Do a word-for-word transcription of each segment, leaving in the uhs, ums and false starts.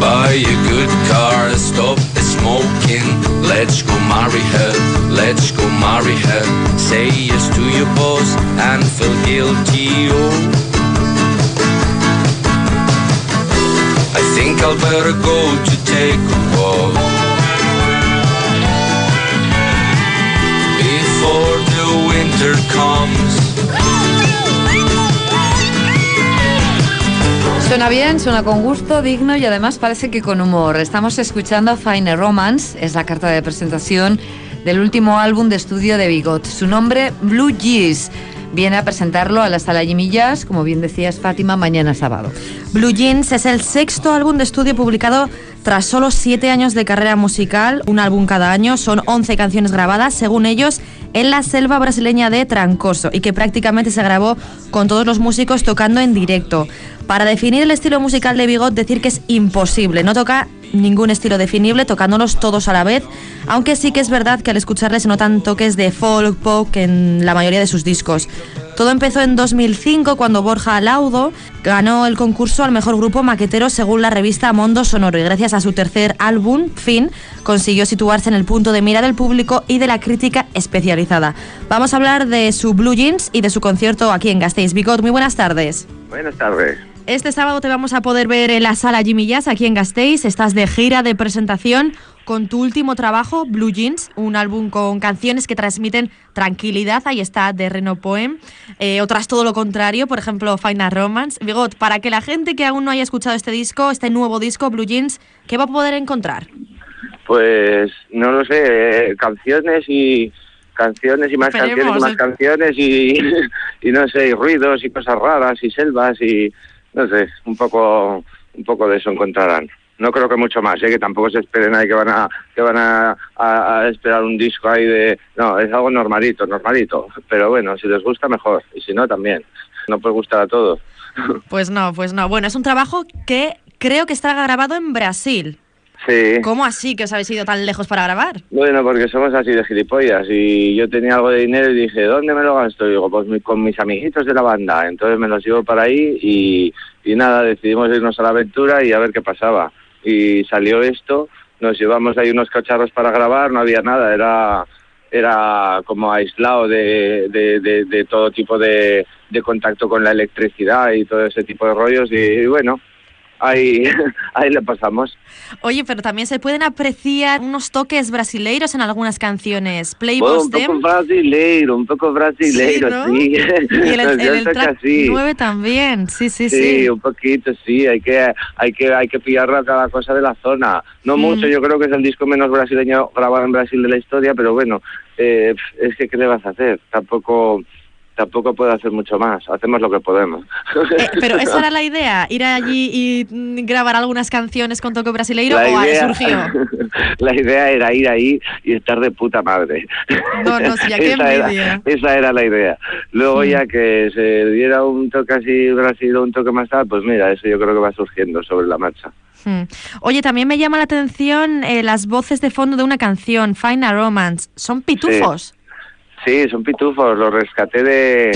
Buy a good car, stop the smoking. Let's go marry her, let's go marry her. Say yes to your boss and feel guilty, oh. I think I'll better go to take a walk before the winter comes. Suena bien, suena con gusto, digno y además parece que con humor. Estamos escuchando Find a Romance, es la carta de presentación del último álbum de estudio de Bigot. Su nombre, Blue Jeans. Viene a presentarlo a la Sala Jimmy Jazz, como bien decías, Fátima, mañana sábado. Blue Jeans es el sexto álbum de estudio publicado tras solo siete años de carrera musical, un álbum cada año, son once canciones grabadas, según ellos, en la selva brasileña de Trancoso, y que prácticamente se grabó con todos los músicos tocando en directo. Para definir el estilo musical de Bigot, decir que es imposible, no toca ningún estilo definible, tocándolos todos a la vez, aunque sí que es verdad que al escucharles se notan toques de folk, pop en la mayoría de sus discos. Todo empezó en dos mil cinco, cuando Borja Laudo ganó el concurso al mejor grupo maquetero según la revista Mondo Sonoro, y gracias a su tercer álbum, Fin, consiguió situarse en el punto de mira del público y de la crítica especializada. Vamos a hablar de su Blue Jeans y de su concierto aquí en Gasteiz. Bigot, muy buenas tardes. Buenas tardes. Este sábado te vamos a poder ver en la Sala Jimmy Jazz aquí en Gasteiz. Estás de gira de presentación con tu último trabajo, Blue Jeans, un álbum con canciones que transmiten tranquilidad. Ahí está The Reno Poem. Eh, otras todo lo contrario, por ejemplo, Find a Romance. Bigot, para que la gente que aún no haya escuchado este disco, este nuevo disco, Blue Jeans, ¿qué va a poder encontrar? Pues no lo sé, eh, canciones y canciones y más Esperemos, canciones y más el... canciones y, y no sé, y ruidos y cosas raras y selvas y no sé, un poco un poco de eso encontrarán. No creo que mucho más, ¿eh? Que tampoco se esperen ahí que van a que van a, a, a esperar un disco ahí de... No, es algo normalito, normalito. Pero bueno, si les gusta mejor, y si no también. No puede gustar a todos. Pues no, pues no. Bueno, es un trabajo que creo que está grabado en Brasil. Sí. ¿Cómo así que os habéis ido tan lejos para grabar? Bueno, porque somos así de gilipollas y yo tenía algo de dinero y dije, ¿dónde me lo gasto? Y digo, pues mi, con mis amiguitos de la banda. Entonces me los llevo para ahí y, y nada, decidimos irnos a la aventura y a ver qué pasaba. Y salió esto, nos llevamos ahí unos cacharros para grabar, no había nada, era era como aislado de, de, de, de todo tipo de, de contacto con la electricidad y todo ese tipo de rollos y, y bueno... Ahí, ahí le pasamos. Oye, pero también se pueden apreciar unos toques brasileiros en algunas canciones. Play bueno, Boss un poco Them. brasileiro, un poco brasileiro, sí. ¿No? sí. Y el, el, el track así. nueve también, sí, sí, sí. Sí, un poquito, sí. Hay que, hay que, hay que pillar cada cosa de la zona. No mm. mucho, yo creo que es el disco menos brasileño grabado en Brasil de la historia, pero bueno, eh, es que ¿qué le vas a hacer? Tampoco... Tampoco puedo hacer mucho más, hacemos lo que podemos. Eh, pero esa era la idea, ir allí y grabar algunas canciones con toque brasileiro, la o idea, surgió. La idea era ir ahí y estar de puta madre. No, no, sí, ya qué esa envidia. Era, esa era la idea. Luego mm. ya que se diera un toque así brasileiro, un toque más tal, pues mira, eso yo creo que va surgiendo sobre la marcha. Hmm. Oye, también me llama la atención eh, las voces de fondo de una canción, Find a Romance. ¿Son pitufos? Sí. Sí, son pitufos, los rescaté de...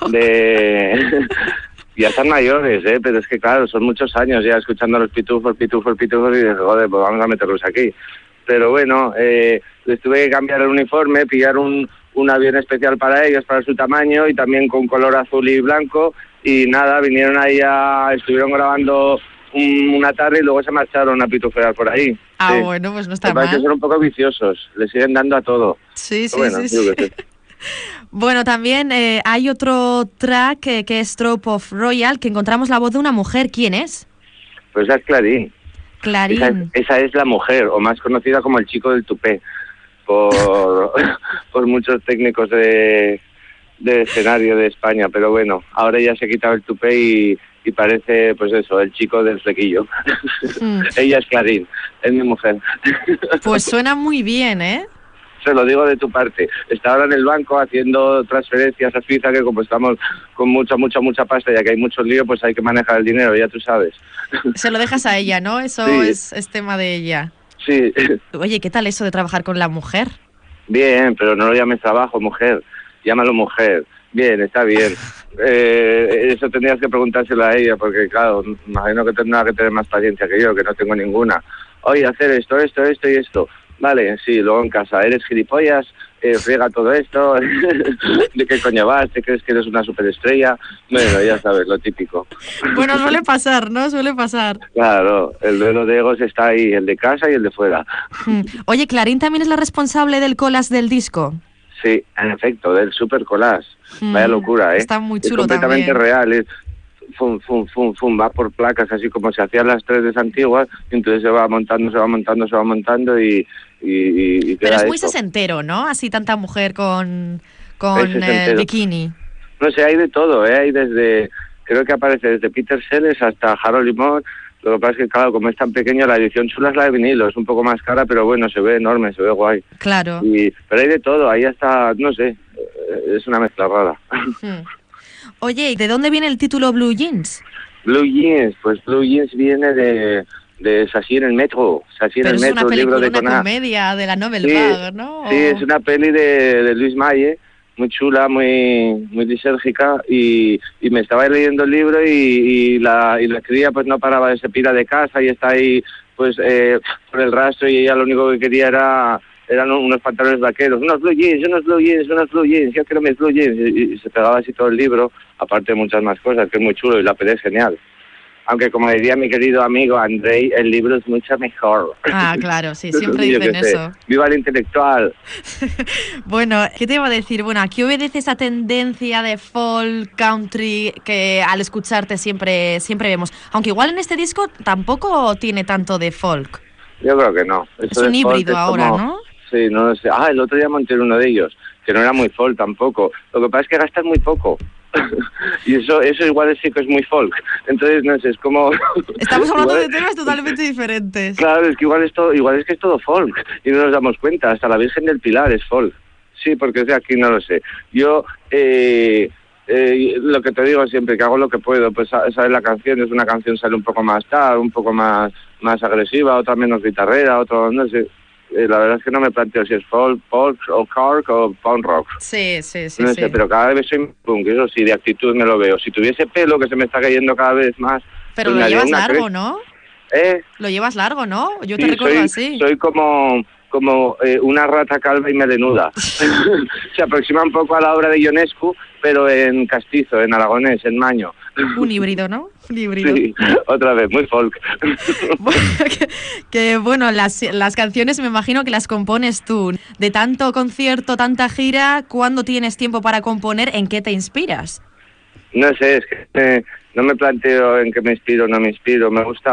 de... ya están mayores, ¿eh? Pero es que claro, son muchos años ya escuchando a los pitufos, pitufos, pitufos y dije, joder, pues vamos a meterlos aquí. Pero bueno, eh, les tuve que cambiar el uniforme, pillar un, un avión especial para ellos, para su tamaño y también con color azul y blanco y nada, vinieron ahí a... estuvieron grabando un, una tarde y luego se marcharon a pitufear por ahí. Ah, sí. bueno, pues no está Me mal. parece que son un poco viciosos, le siguen dando a todo. Sí, sí, bueno, sí, sí. sí. Bueno, también eh, hay otro track eh, que es Trope of Royal, que encontramos la voz de una mujer. ¿Quién es? Pues esa es Clarín. Clarín. Esa es, esa es la mujer, o más conocida como el chico del tupé, por, por muchos técnicos de, de escenario de España. Pero bueno, ahora ya se ha quitado el tupé y, y parece, pues eso, el chico del flequillo. Mm. Ella es Clarín, es mi mujer. Pues suena muy bien, ¿eh? Se lo digo de tu parte. Está ahora en el banco haciendo transferencias a Suiza, que como estamos con mucha, mucha, mucha pasta, ya que hay mucho lío, pues hay que manejar el dinero, ya tú sabes. Se lo dejas a ella, ¿no? Eso sí. es, es tema de ella. Sí. Oye, ¿qué tal eso de trabajar con la mujer? Bien, pero no lo llames trabajo, mujer. Llámalo mujer. Bien, está bien. eh, eso tendrías que preguntárselo a ella, porque claro, imagino que tendrá que tener más paciencia que yo, que no tengo ninguna. Oye, hacer esto, esto, esto y esto. Vale, sí, luego en casa, eres gilipollas, eh, friega todo esto, ¿de qué coño vas? ¿Te crees que eres una superestrella? Bueno, ya sabes, lo típico. Bueno, suele pasar, ¿no? Suele pasar. Claro, el duelo de egos está ahí, el de casa y el de fuera. Oye, ¿Clarín también es la responsable del collage del disco? Sí, en efecto, del super collage. Mm, Vaya locura, ¿eh? Está muy chulo es completamente también. real, es fum, fum, fum, fum, va por placas, así como se hacían las tres de antiguas, y entonces se va montando, se va montando, se va montando y... y, y Pero es muy esto. sesentero, ¿no? Así tanta mujer con, con el bikini. No sé, hay de todo, ¿eh? Hay desde... Creo que aparece desde Peter Sellers hasta Harold Limón. Lo que pasa es que, claro, como es tan pequeño, la edición chula es la de vinilo, es un poco más cara, pero bueno, se ve enorme, se ve guay. Claro. Y, pero hay de todo, ahí hasta, no sé, es una mezcla rara. Hmm. Oye, ¿y de dónde viene el título Blue Jeans? Blue Jeans, pues Blue Jeans viene de, de Sassy en el metro, Sassy en el metro, es una película, libro de una Conat. comedia de la Nouvelle sí, Vague, ¿no? Sí, es una peli de, de Luis Malle, muy chula, muy muy lisérgica, y, y me estaba leyendo el libro y, y la y la cría pues no paraba, de se pira de casa y está ahí pues eh, por el rastro, y ella lo único que quería era eran unos pantalones vaqueros, unos blue jeans, unos blue jeans, unos blue jeans, yo quiero mis blue jeans, y, y se pegaba así todo el libro, aparte de muchas más cosas, que es muy chulo, y la peli es genial. Aunque, como diría mi querido amigo Andrei, el libro es mucho mejor. Ah, claro, sí, siempre dicen eso. ¡Viva el intelectual! Bueno, ¿qué te iba a decir? Bueno, ¿a qué obedece esa tendencia de folk, country, que al escucharte siempre, siempre vemos? Aunque igual en este disco tampoco tiene tanto de folk. Yo creo que no. Es Eso un híbrido es ahora, como... ¿no? Sí, no lo sé. Ah, el otro día monté uno de ellos, que no era muy folk tampoco. Lo que pasa es que gastas muy poco. Y eso eso igual sí que es muy folk. Entonces, no sé, es como... Estamos hablando igual... de temas totalmente diferentes. Claro, es que igual es, todo, igual es que es todo folk y no nos damos cuenta. Hasta la Virgen del Pilar es folk. Sí, porque es de aquí, no lo sé. Yo, eh, eh, lo que te digo siempre, que hago lo que puedo. Pues sabes, la canción es una canción, sale un poco más tal, un poco más, más agresiva, otra menos guitarrera, otro, no sé... Eh, la verdad es que no me planteo si es folk, folk o cork o punk rock. Sí, sí, sí. No sí. sé, pero cada vez soy punk, eso sí, de actitud me lo veo. Si tuviese pelo, que se me está cayendo cada vez más... Pero pues lo llevas largo, cre... ¿no? ¿Eh? Lo llevas largo, ¿no? Yo sí, te recuerdo soy, así. Soy como, como eh, una rata calva y melenuda. Se aproxima un poco a la obra de Ionescu, pero en castizo, en aragonés, en maño. Un híbrido, ¿no? Un híbrido. Sí, otra vez, muy folk. Bueno, que, que bueno, las, las canciones me imagino que las compones tú. De tanto concierto, tanta gira, ¿cuándo tienes tiempo para componer? ¿En qué te inspiras? No sé, es que eh, no me planteo en qué me inspiro o no me inspiro. Me gusta...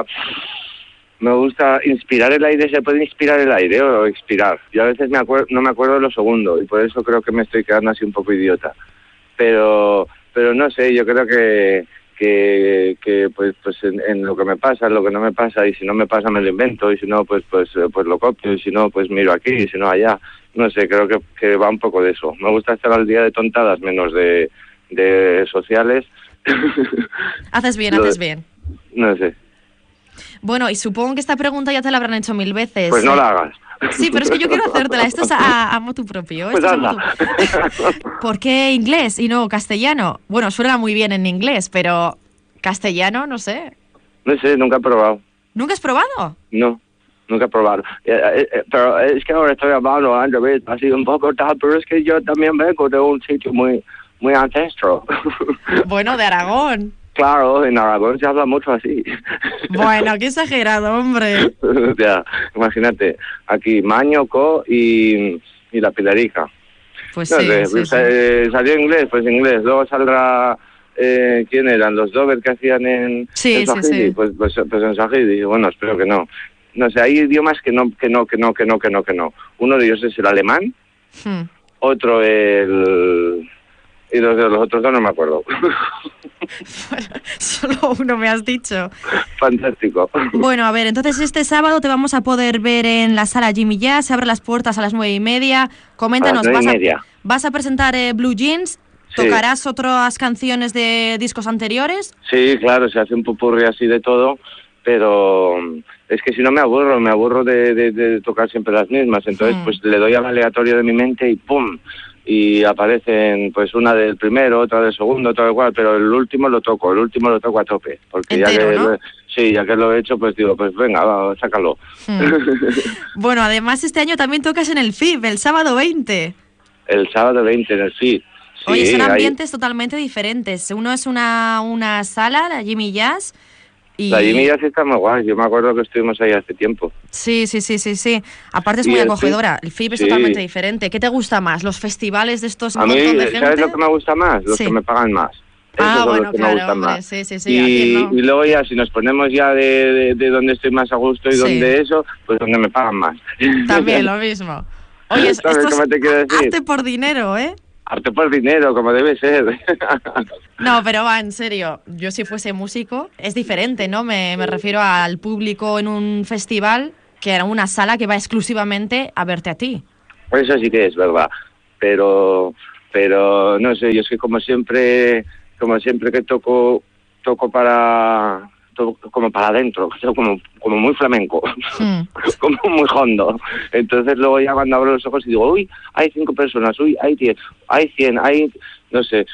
Me gusta inspirar el aire, se puede inspirar el aire o expirar. Yo a veces me acuerdo, no me acuerdo de lo segundo, y por eso creo que me estoy quedando así un poco idiota. Pero pero no sé, yo creo que que, que pues pues en, en lo que me pasa, en lo que no me pasa, y si no me pasa me lo invento, y si no pues pues pues lo copio, y si no pues miro aquí, y si no allá. No sé, creo que, que va un poco de eso. Me gusta estar al día de tontadas, menos de, de sociales. Haces bien, lo, haces bien. No sé. Bueno, y supongo que esta pregunta ya te la habrán hecho mil veces. Pues no la hagas. Sí, pero es que yo quiero hacértela. Esto es a, a motu propio. Pues Esto anda. es a motu... ¿Por qué inglés y no castellano? Bueno, suena muy bien en inglés, pero castellano, no sé. No sé, nunca he probado. ¿Nunca has probado? No, nunca he probado. Eh, eh, pero es que ahora estoy hablando, Andrés, así un poco tal, pero es que yo también vengo de un sitio muy, muy ancestro. Bueno, de Aragón. Claro, en Aragón se habla mucho así. Bueno, qué exagerado, hombre. Ya, imagínate, aquí Maño, Co y, y La Pilarica. Pues no sí, sé, sí, sí. Eh, salió inglés, pues inglés. Luego saldrá, eh, ¿quién eran? Los Dover que hacían en, sí, en Swahili. Sí, sí. Pues, pues, pues en Swahili. Bueno, espero que no. No sé, hay idiomas que no, que no, que no, que no, que no, que no. Uno de ellos es el alemán, Hmm. otro el... Y los de los otros dos no me acuerdo. Solo uno me has dicho. Fantástico. Bueno, a ver, entonces este sábado te vamos a poder ver en la sala Jimmy Jazz. Se abren las puertas a las nueve y media. Coméntanos, a las nueve y vas, media. A, vas a presentar eh, Blue Jeans. Sí. ¿Tocarás otras canciones de discos anteriores? Sí, claro, se hace un pupurri así de todo, pero es que si no me aburro, me aburro de, de, de tocar siempre las mismas. Entonces, Hmm. pues le doy al aleatorio de mi mente y ¡pum! y aparecen pues una del primero, otra del segundo, otra del cual, pero el último lo toco, el último lo toco a tope, porque entero, ya que ¿no? lo, sí, ya que lo he hecho, pues digo, pues venga, va, sácalo. Hmm. Bueno, además este año también tocas en el F I B, el sábado veinte. El sábado veinte en el F I B. Sí, Oye, son ahí- ambientes totalmente diferentes. Uno es una, una sala, la Jimmy Jazz. Y... La Jimmy ya sí está muy guay, yo me acuerdo que estuvimos ahí hace tiempo. Sí, sí, sí, sí, sí. Aparte es ¿Y muy el acogedora. El F I B es Sí. totalmente diferente. ¿Qué te gusta más? ¿Los festivales de estos A un mí, montón de gente? ¿sabes lo que me gusta más? Los Sí. que me pagan más. Ah, Esos son bueno, los que claro, me gustan hombre, más. sí, sí, sí, ¿a quién Y, no? y luego ya, si nos ponemos ya de, de, de donde estoy más a gusto y Sí. donde eso, pues donde me pagan más. También lo mismo. Oye, es- ¿Sabes esto cómo es te quiero decir? arte por dinero, ¿eh? Arte por dinero, como debe ser. No, pero va, en serio, yo si fuese músico, es diferente, ¿no? Me, me refiero al público en un festival que era una sala que va exclusivamente a verte a ti. Eso sí que es verdad. Pero, pero no sé, yo es que como siempre, como siempre que toco, toco para, toco como para adentro, como, como muy flamenco, Hmm. como muy hondo. Entonces luego ya cuando abro los ojos y digo, uy, hay cinco personas, uy, hay diez, hay cien, hay, no sé.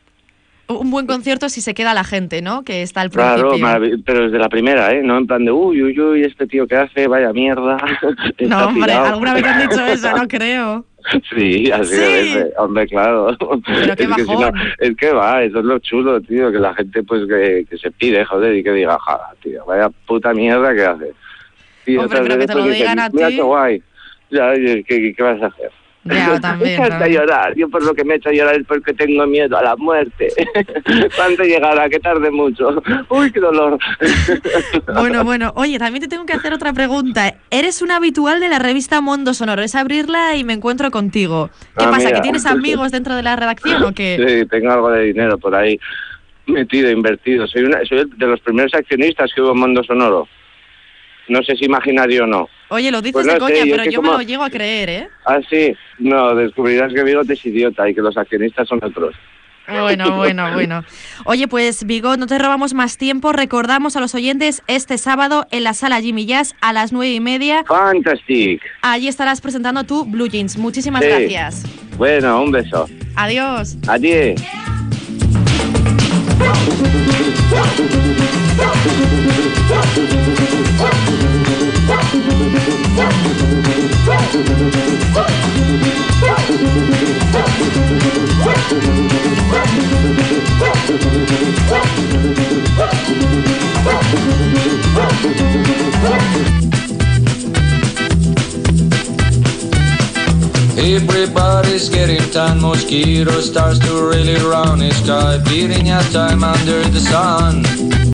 Un buen concierto si se queda la gente, ¿no? Que está al Claro, principio. marav- pero desde la primera, ¿eh? No en plan de, uy, uy, uy, este tío que hace, vaya mierda. Está No, hombre, tirado. ¿alguna vez te han dicho eso? No creo. Sí, así Sí. debe ser, hombre, claro. Pero qué es, que si no, bajón. es que va, eso es lo chulo, tío, que la gente pues que, que se pide, joder, y que diga, jala, tío, vaya puta mierda que hace. Y Hombre, otras pero que veces, te lo pues, dicen, digan a mira ti. qué guay. Ya, oye, ¿qué, ¿qué vas a hacer? Ya, también, Echarte a también. llorar. Yo por lo que me he hecho a llorar es porque tengo miedo a la muerte. ¿Cuándo llegará? Que tarde mucho. Uy, qué dolor. Bueno, bueno. Oye, también te tengo que hacer otra pregunta. Eres un habitual de la revista Mundo Sonoro. Es abrirla y me encuentro contigo. ¿Qué Ah, pasa? mira. ¿Que tienes amigos dentro de la redacción o qué? Sí, tengo algo de dinero por ahí metido, invertido. Soy, una, soy de los primeros accionistas que hubo en Mundo Sonoro. No sé si imaginario o no. Oye, lo dices Pues de no coña, sé, yo pero es que yo me como- lo llego a creer, ¿eh? Ah, sí. No, descubrirás que Bigote es idiota y que los accionistas son otros. Bueno, bueno, bueno. Oye, pues Bigot, no te robamos más tiempo. Recordamos a los oyentes este sábado en la sala Jimmy Jazz a las nueve y media. ¡Fantastic! Allí estarás presentando tu Blue Jeans. Muchísimas Sí. gracias. Bueno, un beso. Adiós. Adiós. Everybody's getting tan, mosquito starts to really round the sky, beating out time under the sun.